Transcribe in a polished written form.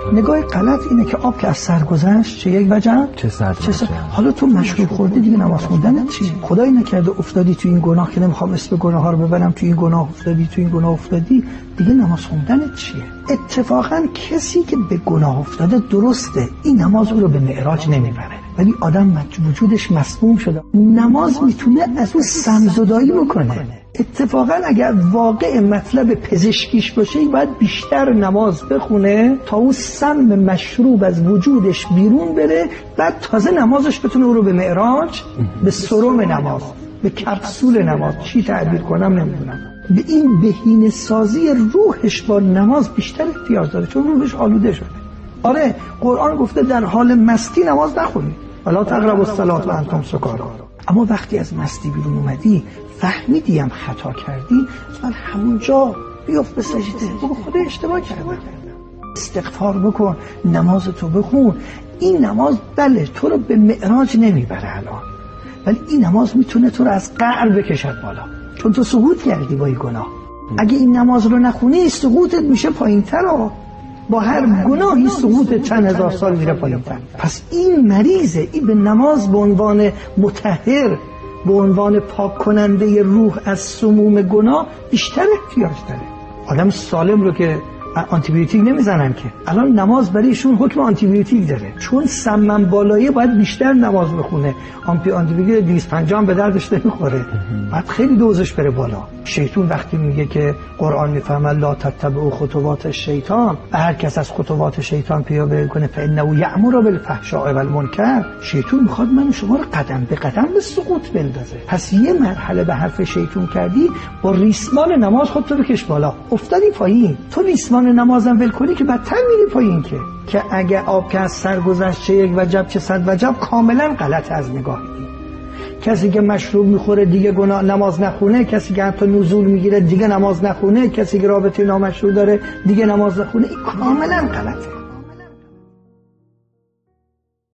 نگاه غلط اینه که آب که از سر گذشت چه یک وجب چه صد. حالا تو مشروب خوردی دیگه نماز خوندن چی؟ خدایی نکرده افتادی تو این گناه که نمیخوام اسم گناه ها رو ببرم، تو این گناه افتادی، تو این گناه افتادی، دیگه نماز خوندن چیه؟ اتفاقا کسی که به گناه افتاده درسته این نماز او رو به معراج نمیبره، ولی آدم وجودش مسموم شده، نماز میتونه از اون سمزدایی بکنه. اتفاقا اگر واقع مطلب پزشکیش باشه باید بیشتر نماز بخونه تا اون سم مشروب از وجودش بیرون بره، بعد تازه نمازش بتونه او رو به معراج، به سرم نماز، به کپسول نماز، چی تعبیر کنم نمیدونم، به این بهینه سازی روحش با نماز بیشتر احتیاج داره، چون روحش آلوده شده. آره قرآن گفته در حال مستی نماز نخونید، ولا تقربوا الصلاة و انتم سکاری. اما وقتی از مستی بیرون اومدی، فهمیدی هم خطا کردی، من همونجا بیفت به سجده، بگو خدا اشتباه کردم، استغفار بکن، نمازتو بخون. این نماز بله تو رو به معراج نمیبره الان، ولی این نماز میتونه تو رو از قعر بکشد بالا، چون تو سقوط کردی با این گناه. اگه این نماز رو نخونی سقوطت میشه پایین‌تر، با هر گناهی سقوط چند هزار سال میره پایین‌تر. پس این مریضه، این به نماز به عنوان مطهر، به عنوان پاک کننده روح از سموم گناه بیشتر احتیاج داره. آدم سالم رو که آنتی بیوتیک نمیزنن که، الان نماز برایشون حکم آنتی بیوتیک داره، چون سمم بالایه باید بیشتر نماز بخونه. آنتی بیوتیک 250 به دردش نمیخوره، باید خیلی دوزش بره بالا. شیطان وقتی میگه که قرآن میفهمه لا تتبعوا خطوات الشیطان، هر کس از خطوات شیطان پیروی کنه فانه یأمر بالفحشاء والمنکر، شیطان میخواد من شما رو قدم به قدم به سقوط بندازه. پس یه مرحله به حرف شیطان کردی، با ریسمان نماز خودتو بکش بالا، افتادی پایین. تو ریسمان نمازم ول کنی که بدتر میری پایین، که اگه آب که از سر گذشت چه یک وجب چه صد وجب، کاملا غلط از نگاه دید. کسی که مشروب میخوره دیگه گناه نماز نخونه، کسی که حتی نزول میگیره دیگه نماز نخونه، کسی که رابطه نامشروع داره دیگه نماز نخونه، این کاملا غلطه.